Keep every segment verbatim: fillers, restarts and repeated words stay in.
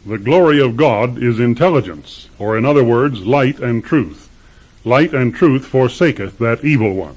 The glory of God is intelligence, or in other words, light and truth. Light and truth forsaketh that evil one.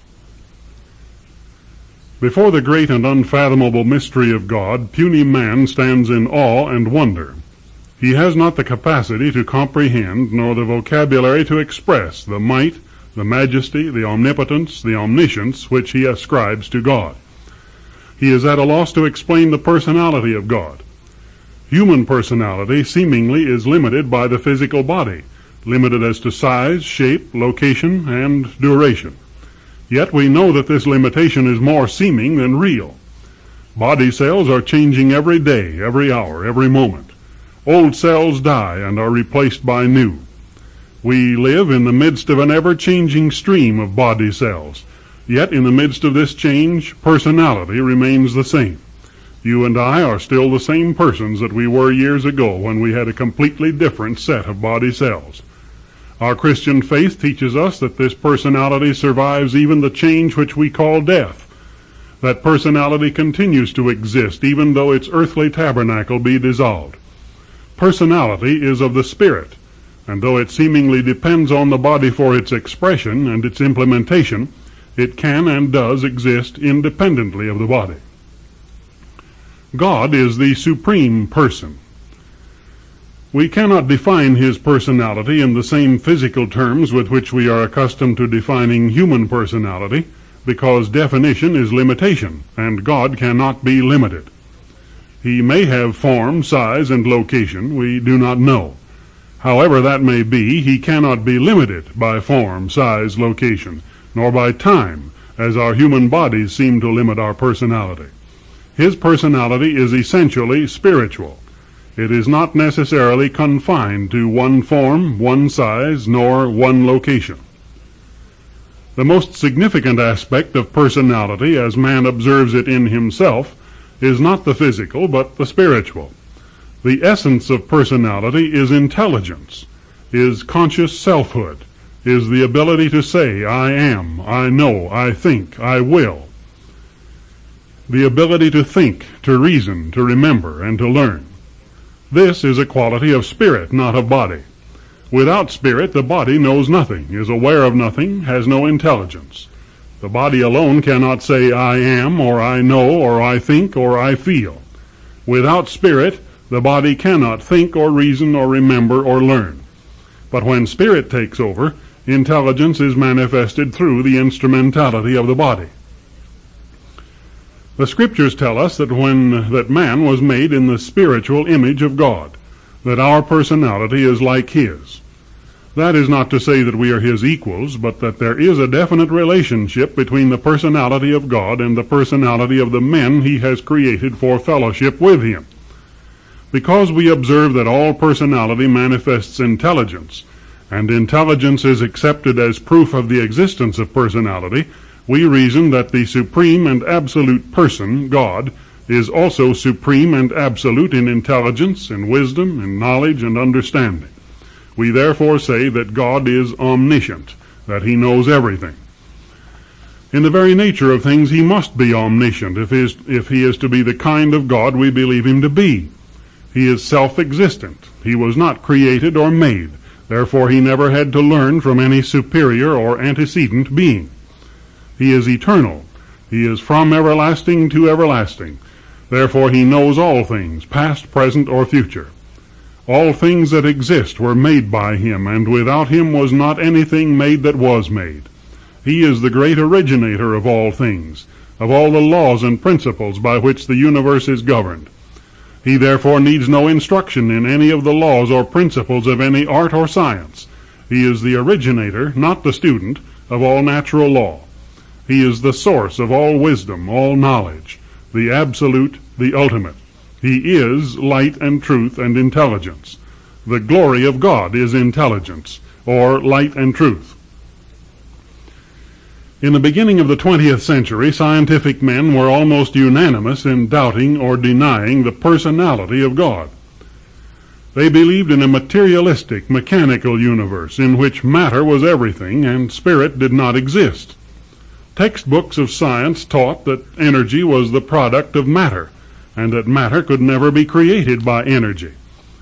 Before the great and unfathomable mystery of God, puny man stands in awe and wonder. He has not the capacity to comprehend, nor the vocabulary to express the might, the majesty, the omnipotence, the omniscience which he ascribes to God. He is at a loss to explain the personality of God. Human personality seemingly is limited by the physical body, limited as to size, shape, location, and duration. Yet we know that this limitation is more seeming than real. Body cells are changing every day, every hour, every moment. Old cells die and are replaced by new. We live in the midst of an ever-changing stream of body cells. Yet in the midst of this change, personality remains the same. You and I are still the same persons that we were years ago when we had a completely different set of body cells. Our Christian faith teaches us that this personality survives even the change which we call death. That personality continues to exist even though its earthly tabernacle be dissolved. Personality is of the Spirit, and though it seemingly depends on the body for its expression and its implementation, it can and does exist independently of the body. God is the supreme person. We cannot define his personality in the same physical terms with which we are accustomed to defining human personality, because definition is limitation, and God cannot be limited. He may have form, size, and location, we do not know. However that may be, he cannot be limited by form, size, location, nor by time, as our human bodies seem to limit our personality. His personality is essentially spiritual. It is not necessarily confined to one form, one size, nor one location. The most significant aspect of personality, as man observes it in himself, is not the physical, but the spiritual. The essence of personality is intelligence, is conscious selfhood, is the ability to say, I am, I know, I think, I will. The ability to think, to reason, to remember, and to learn. This is a quality of spirit, not of body. Without spirit, the body knows nothing, is aware of nothing, has no intelligence. The body alone cannot say, I am, or I know, or I think, or I feel. Without spirit, the body cannot think or reason or remember or learn. But when spirit takes over, intelligence is manifested through the instrumentality of the body. The Scriptures tell us that when that man was made in the spiritual image of God, that our personality is like his. That is not to say that we are his equals, but that there is a definite relationship between the personality of God and the personality of the men he has created for fellowship with him. Because we observe that all personality manifests intelligence, and intelligence is accepted as proof of the existence of personality, we reason that the supreme and absolute person, God, is also supreme and absolute in intelligence, in wisdom, in knowledge, and understanding. We therefore say that God is omniscient, that he knows everything. In the very nature of things, he must be omniscient if he is, if he is to be the kind of God we believe him to be. He is self-existent. He was not created or made. Therefore, he never had to learn from any superior or antecedent being. He is eternal. He is from everlasting to everlasting. Therefore, he knows all things, past, present, or future. All things that exist were made by him, and without him was not anything made that was made. He is the great originator of all things, of all the laws and principles by which the universe is governed. He therefore needs no instruction in any of the laws or principles of any art or science. He is the originator, not the student, of all natural law. He is the source of all wisdom, all knowledge, the absolute, the ultimate. He is light and truth and intelligence. The glory of God is intelligence, or light and truth. In the beginning of the twentieth century, scientific men were almost unanimous in doubting or denying the personality of God. They believed in a materialistic, mechanical universe in which matter was everything and spirit did not exist. Textbooks of science taught that energy was the product of matter, and that matter could never be created by energy.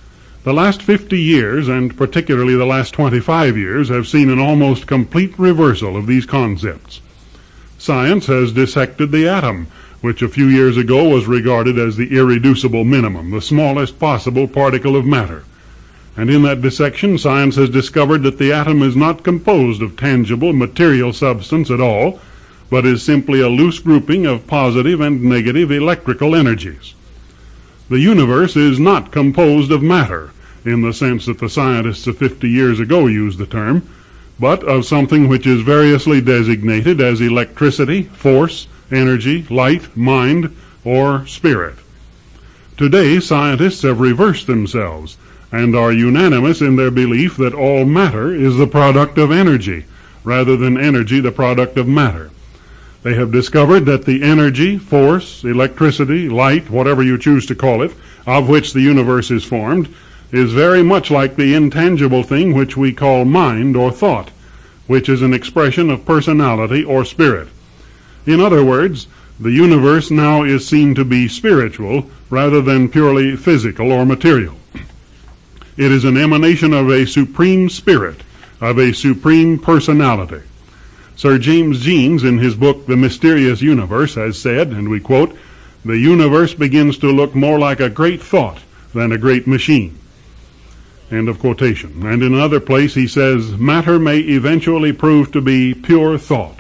The last fifty years, and particularly the last twenty-five years, have seen an almost complete reversal of these concepts. Science has dissected the atom, which a few years ago was regarded as the irreducible minimum, the smallest possible particle of matter. And in that dissection, science has discovered that the atom is not composed of tangible, material substance at all, but is simply a loose grouping of positive and negative electrical energies. The universe is not composed of matter, in the sense that the scientists of fifty years ago used the term, but of something which is variously designated as electricity, force, energy, light, mind, or spirit. Today, scientists have reversed themselves and are unanimous in their belief that all matter is the product of energy, rather than energy the product of matter. They have discovered that the energy, force, electricity, light, whatever you choose to call it, of which the universe is formed, is very much like the intangible thing which we call mind or thought, which is an expression of personality or spirit. In other words, the universe now is seen to be spiritual rather than purely physical or material. It is an emanation of a supreme spirit, of a supreme personality. Sir James Jeans, in his book The Mysterious Universe, has said, and we quote, "The universe begins to look more like a great thought than a great machine." End of quotation. And in another place he says, "Matter may eventually prove to be pure thought."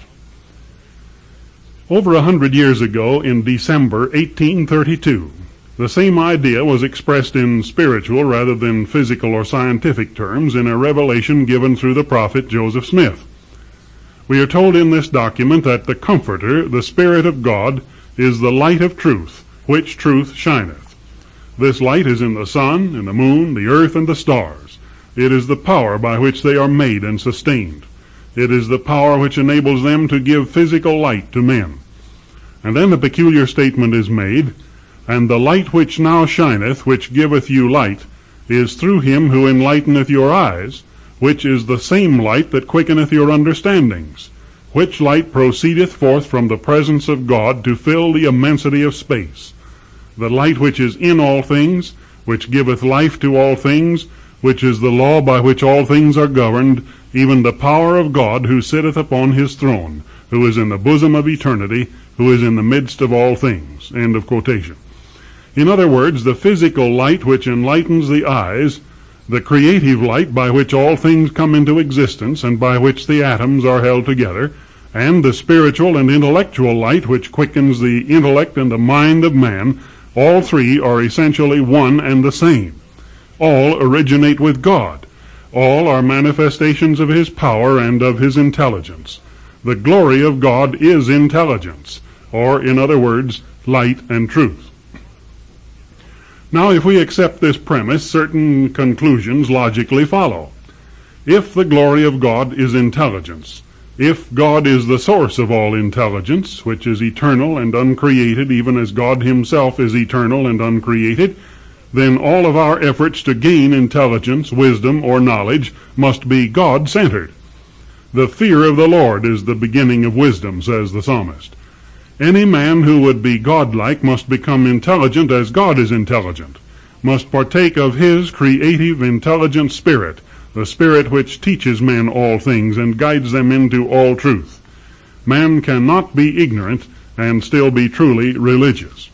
Over a hundred years ago, in December eighteen thirty-two, the same idea was expressed in spiritual rather than physical or scientific terms in a revelation given through the prophet Joseph Smith. We are told in this document that the Comforter, the Spirit of God, is the light of truth, which truth shineth. This light is in the sun, in the moon, the earth, and the stars. It is the power by which they are made and sustained. It is the power which enables them to give physical light to men. And then the peculiar statement is made, "And the light which now shineth, which giveth you light, is through him who enlighteneth your eyes, which is the same light that quickeneth your understandings, which light proceedeth forth from the presence of God to fill the immensity of space. The light which is in all things, which giveth life to all things, which is the law by which all things are governed, even the power of God who sitteth upon his throne, who is in the bosom of eternity, who is in the midst of all things." End of quotation. In other words, the physical light which enlightens the eyes, the creative light by which all things come into existence and by which the atoms are held together, and the spiritual and intellectual light which quickens the intellect and the mind of man, all three are essentially one and the same. All originate with God. All are manifestations of his power and of his intelligence. The glory of God is intelligence, or, in other words, light and truth. Now, if we accept this premise, certain conclusions logically follow. If the glory of God is intelligence, if God is the source of all intelligence, which is eternal and uncreated, even as God himself is eternal and uncreated, then all of our efforts to gain intelligence, wisdom, or knowledge must be God-centered. The fear of the Lord is the beginning of wisdom, says the psalmist. Any man who would be godlike must become intelligent as God is intelligent, must partake of his creative, intelligent spirit, the spirit which teaches men all things and guides them into all truth. Man cannot be ignorant and still be truly religious.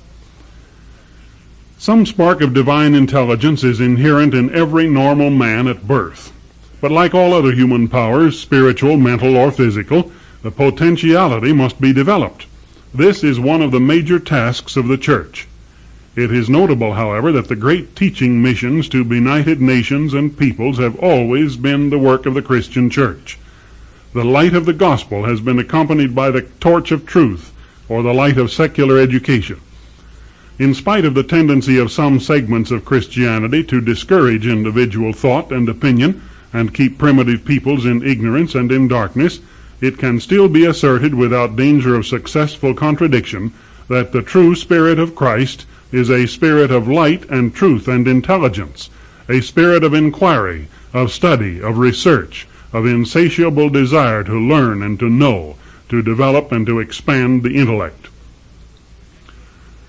Some spark of divine intelligence is inherent in every normal man at birth. But like all other human powers, spiritual, mental, or physical, the potentiality must be developed. This is one of the major tasks of the church. It is notable, however, that the great teaching missions to benighted nations and peoples have always been the work of the Christian church. The light of the gospel has been accompanied by the torch of truth, or the light of secular education. In spite of the tendency of some segments of Christianity to discourage individual thought and opinion and keep primitive peoples in ignorance and in darkness, it can still be asserted without danger of successful contradiction that the true Spirit of Christ is a spirit of light and truth and intelligence, a spirit of inquiry, of study, of research, of insatiable desire to learn and to know, to develop and to expand the intellect.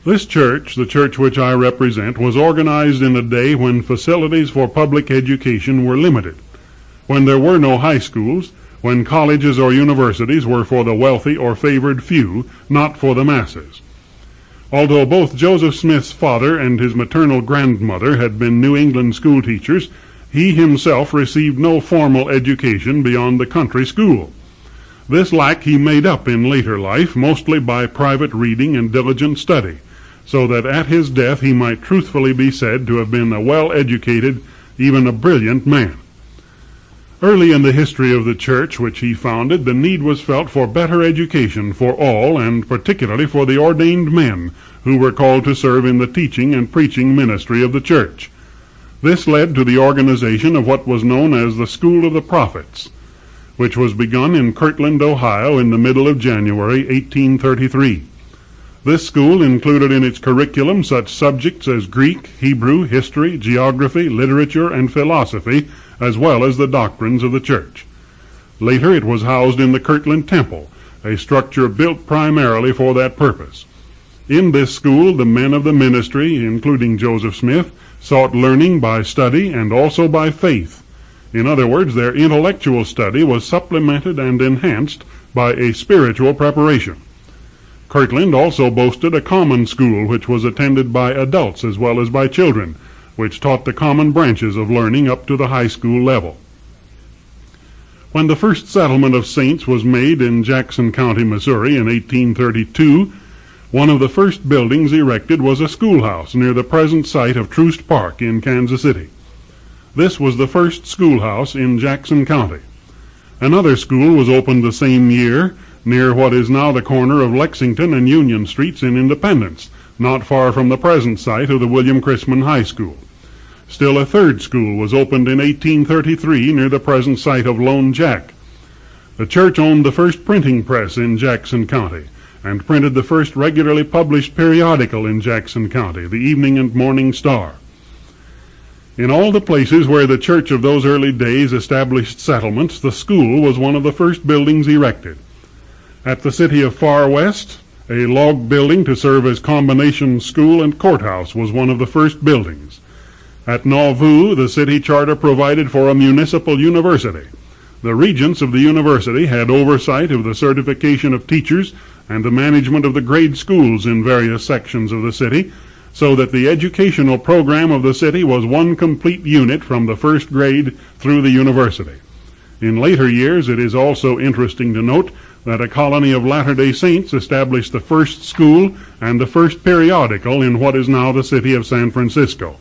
This church, the church which I represent, was organized in a day when facilities for public education were limited, when there were no high schools, when colleges or universities were for the wealthy or favored few, not for the masses. Although both Joseph Smith's father and his maternal grandmother had been New England school teachers, he himself received no formal education beyond the country school. This lack he made up in later life, mostly by private reading and diligent study, so that at his death he might truthfully be said to have been a well-educated, even a brilliant man. Early in the history of the church which he founded, the need was felt for better education for all, and particularly for the ordained men who were called to serve in the teaching and preaching ministry of the church. This led to the organization of what was known as the School of the Prophets, which was begun in Kirtland, Ohio, in the middle of January, eighteen thirty-three. This school included in its curriculum such subjects as Greek, Hebrew, history, geography, literature, and philosophy, as well as the doctrines of the church. Later it was housed in the Kirtland Temple, a structure built primarily for that purpose. In this school, the men of the ministry, including Joseph Smith, sought learning by study and also by faith. In other words, their intellectual study was supplemented and enhanced by a spiritual preparation. Kirtland also boasted a common school which was attended by adults as well as by children, which taught the common branches of learning up to the high school level. When the first settlement of saints was made in Jackson County, Missouri in eighteen thirty-two, one of the first buildings erected was a schoolhouse near the present site of Troost Park in Kansas City. This was the first schoolhouse in Jackson County. Another school was opened the same year near what is now the corner of Lexington and Union Streets in Independence, not far from the present site of the William Chrisman High School. Still a third school was opened in eighteen thirty-three near the present site of Lone Jack. The church owned the first printing press in Jackson County and printed the first regularly published periodical in Jackson County, the Evening and Morning Star. In all the places where the church of those early days established settlements, the school was one of the first buildings erected. At the city of Far West, a log building to serve as combination school and courthouse was one of the first buildings. At Nauvoo, the city charter provided for a municipal university. The regents of the university had oversight of the certification of teachers and the management of the grade schools in various sections of the city, so that the educational program of the city was one complete unit from the first grade through the university. In later years, it is also interesting to note that a colony of Latter-day Saints established the first school and the first periodical in what is now the city of San Francisco.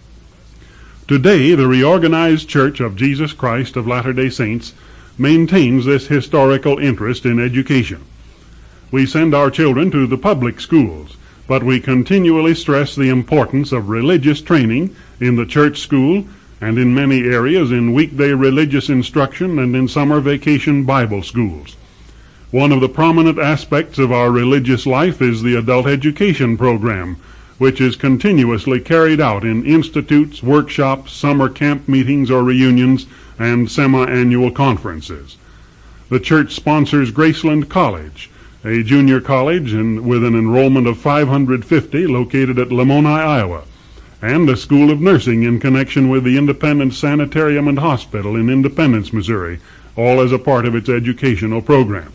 Today, the reorganized Church of Jesus Christ of Latter-day Saints maintains this historical interest in education. We send our children to the public schools, but we continually stress the importance of religious training in the church school and in many areas in weekday religious instruction and in summer vacation Bible schools. One of the prominent aspects of our religious life is the adult education program, which is continuously carried out in institutes, workshops, summer camp meetings or reunions, and semi-annual conferences. The church sponsors Graceland College, a junior college in, with an enrollment of five hundred fifty located at Lamoni, Iowa, and a school of nursing in connection with the Independence Sanitarium and Hospital in Independence, Missouri, all as a part of its educational program.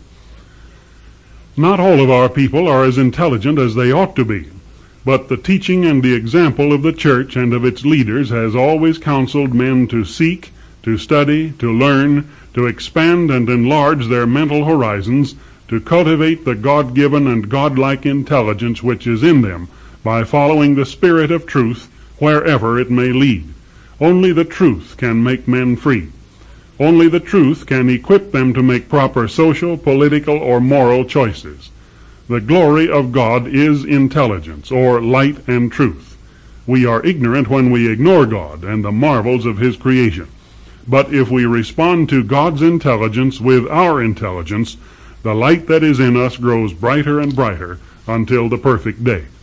Not all of our people are as intelligent as they ought to be, but the teaching and the example of the church and of its leaders has always counseled men to seek, to study, to learn, to expand and enlarge their mental horizons, to cultivate the God-given and God-like intelligence which is in them by following the spirit of truth wherever it may lead. Only the truth can make men free. Only the truth can equip them to make proper social, political, or moral choices. The glory of God is intelligence, or light and truth. We are ignorant when we ignore God and the marvels of His creation. But if we respond to God's intelligence with our intelligence, the light that is in us grows brighter and brighter until the perfect day.